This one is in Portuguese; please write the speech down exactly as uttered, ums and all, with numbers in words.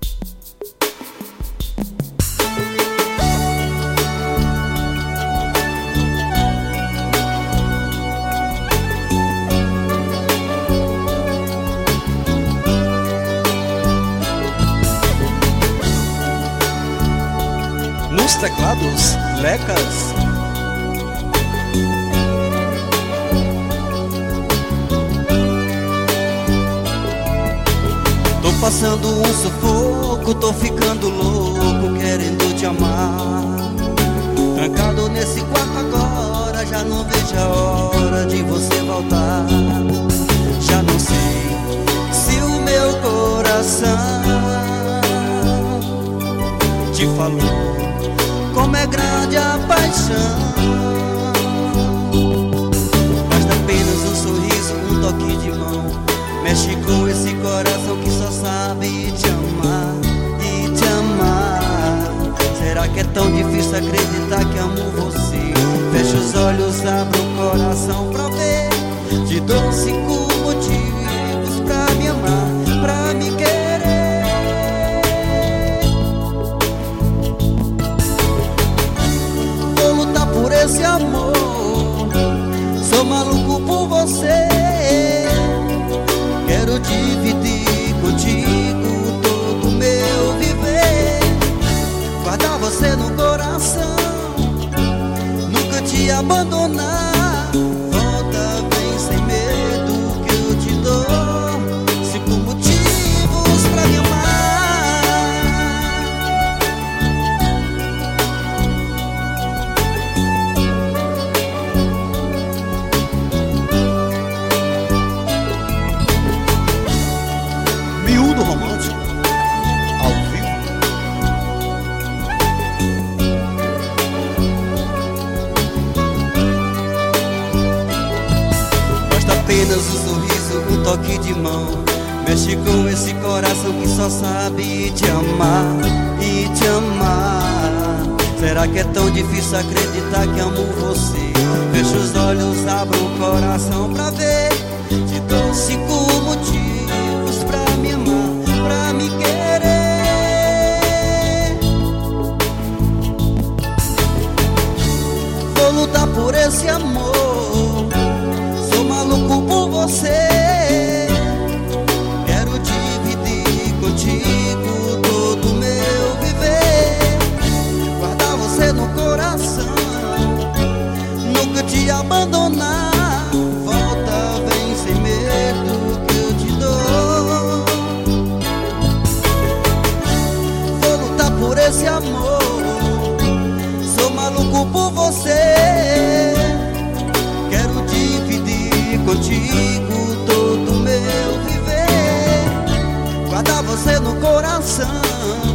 Nos teclados, Lecas. Tô passando um sufoco, tô ficando louco, querendo te amar. Trancado nesse quarto agora, já não vejo a hora de você voltar. Já não sei se o meu coração te falou como é grande a paixão. Basta apenas um sorriso, um toque de mão, mexe com esse coração que só sabe te amar e te amar. Será que é tão difícil acreditar que amo você? Fecha os olhos, abre o coração pra ver. Te dou cinco motivos pra me amar, pra me querer. Por esse amor, sou maluco por você. Quero dividir contigo todo o meu viver, guardar você no coração, nunca te abandonar. Volta, vem sem medo que eu te dou cinco motivos pra me amar. Miúdo Romântico, ao vivo. Basta apenas um sorriso, um toque de mão, mexe com esse coração que só sabe te amar e te amar. Será que é tão difícil acreditar que amo você? Fecha os olhos, abre o coração pra ver. Te dou cinco motivos pra me amar, pra me querer. Vou lutar por esse amor, sou maluco por você. Quero dividir contigo todo o meu viver, guardar você no coração, nunca te abandonar. Volta, vem sem medo que eu te dou. Vou lutar por esse amor, sou maluco por você. Quero dividir contigo todo o meu viver, guardar você no coração,